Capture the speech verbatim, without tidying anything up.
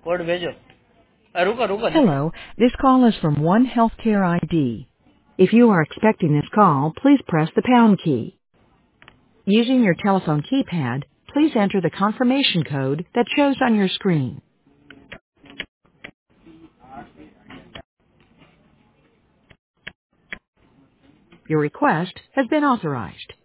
Code भेजो। अ, रुको रुको दीदी। Hello, this call is from One Healthcare I D. If you are expecting this call, please press the pound key. Using your telephone keypad, please enter the confirmation code that shows on your screen. Your request has been authorized.